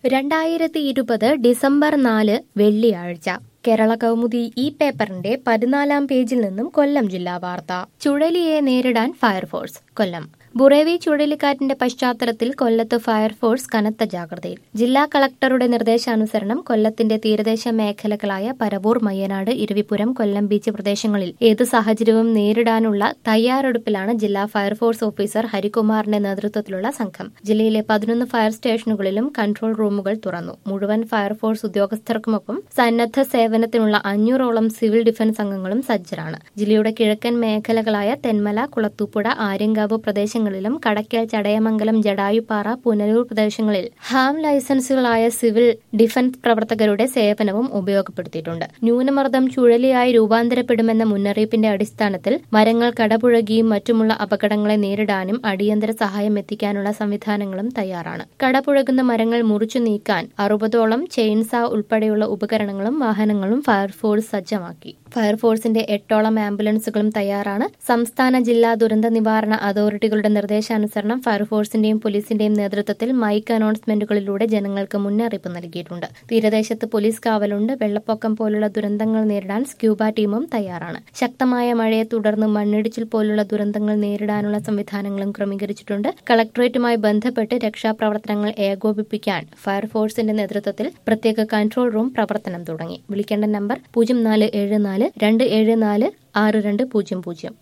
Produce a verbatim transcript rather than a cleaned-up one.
രണ്ടായിരത്തി ഇരുപത് ഡിസംബർ നാല് വെള്ളിയാഴ്ച കേരള കൗമുദി ഈ പേപ്പറിന്റെ പതിനാലാം പേജിൽ നിന്നും കൊല്ലം ജില്ലാ വാർത്ത. ചുഴലിയെ നേരിടാൻ ഫയർഫോഴ്സ്. കൊല്ലം. ബുറേവി ചുഴലിക്കാറ്റിന്റെ പശ്ചാത്തലത്തിൽ കൊല്ലത്ത് ഫയർഫോഴ്സ് കനത്ത ജാഗ്രതയിൽ. ജില്ലാ കളക്ടറുടെ നിർദ്ദേശാനുസരണം കൊല്ലത്തിന്റെ തീരദേശ മേഖലകളായ പരവൂർ, മയ്യനാട്, ഇരവിപുരം, കൊല്ലം ബീച്ച് പ്രദേശങ്ങളിൽ ഏതു സാഹചര്യവും നേരിടാനുള്ള തയ്യാറെടുപ്പിലാണ് ജില്ലാ ഫയർഫോഴ്സ് ഓഫീസർ ഹരികുമാറിന്റെ നേതൃത്വത്തിലുള്ള സംഘം. ജില്ലയിലെ പതിനൊന്ന് ഫയർ സ്റ്റേഷനുകളിലും കൺട്രോൾ റൂമുകൾ തുറന്നു. മുഴുവൻ ഫയർഫോഴ്സ് ഉദ്യോഗസ്ഥർക്കുമൊപ്പം സന്നദ്ധ സേവനത്തിനുള്ള അഞ്ഞൂറോളം സിവിൽ ഡിഫൻസ് അംഗങ്ങളും സജ്ജരാണ്. ജില്ലയുടെ കിഴക്കൻ മേഖലകളായ തെന്മല, കുളത്തൂപ്പുഴ, ആര്യങ്കാവ് പ്രദേശങ്ങളിലും കടയ്ക്കൽ, ചടയമംഗലം, ജടായുപ്പാറ, പുനലൂർ പ്രദേശങ്ങളിൽ ഹാം ലൈസൻസുകളായ സിവിൽ ഡിഫൻസ് പ്രവർത്തകരുടെ സേവനവും ഉപയോഗപ്പെടുത്തിയിട്ടുണ്ട്. ന്യൂനമർദ്ദം ചുഴലിയായി രൂപാന്തരപ്പെടുമെന്ന മുന്നറിയിപ്പിന്റെ അടിസ്ഥാനത്തിൽ മരങ്ങൾ കടപുഴകിയും മറ്റുമുള്ള അപകടങ്ങളെ നേരിടാനും അടിയന്തര സഹായം എത്തിക്കാനുള്ള സംവിധാനങ്ങളും തയ്യാറാണ്. കടപുഴകുന്ന മരങ്ങൾ മുറിച്ചു നീക്കാൻ അറുപതോളം ചെയിൻസാ ഉൾപ്പെടെയുള്ള ഉപകരണങ്ങളും വാഹനങ്ങളും ഫയർഫോഴ്സ് സജ്ജമാക്കി. ഫയർഫോഴ്സിന്റെ എട്ടോളം ആംബുലൻസുകളും തയ്യാറാണ്. സംസ്ഥാന ജില്ലാ ദുരന്ത നിവാരണ അതോറിറ്റികളുടെ നിർദ്ദേശാനുസരണം ഫയർഫോഴ്സിന്റെയും പോലീസിന്റെയും നേതൃത്വത്തിൽ മൈക്ക് അനൗൺസ്മെന്റുകളിലൂടെ ജനങ്ങൾക്ക് മുന്നറിയിപ്പ് നൽകിയിട്ടുണ്ട്. തീരദേശത്ത് പോലീസ് കാവലുണ്ട്. വെള്ളപ്പൊക്കം പോലുള്ള ദുരന്തങ്ങൾ നേരിടാൻ സ്ക്യൂബ ടീമും തയ്യാറാണ്. ശക്തമായ മഴയെ തുടർന്ന് മണ്ണിടിച്ചിൽ പോലുള്ള ദുരന്തങ്ങൾ നേരിടാനുള്ള സംവിധാനങ്ങളും ക്രമീകരിച്ചിട്ടുണ്ട്. കളക്ടറേറ്റുമായി ബന്ധപ്പെട്ട് രക്ഷാപ്രവർത്തനങ്ങൾ ഏകോപിപ്പിക്കാൻ ഫയർഫോഴ്സിന്റെ നേതൃത്വത്തിൽ പ്രത്യേക കൺട്രോൾ റൂം പ്രവർത്തനം തുടങ്ങി. വിളിക്കേണ്ട നമ്പർ പൂജ്യം നാല് ഏഴ് നാല് രണ്ട് ഏഴ് നാല് ആറ് രണ്ട് പൂജ്യം പൂജ്യം.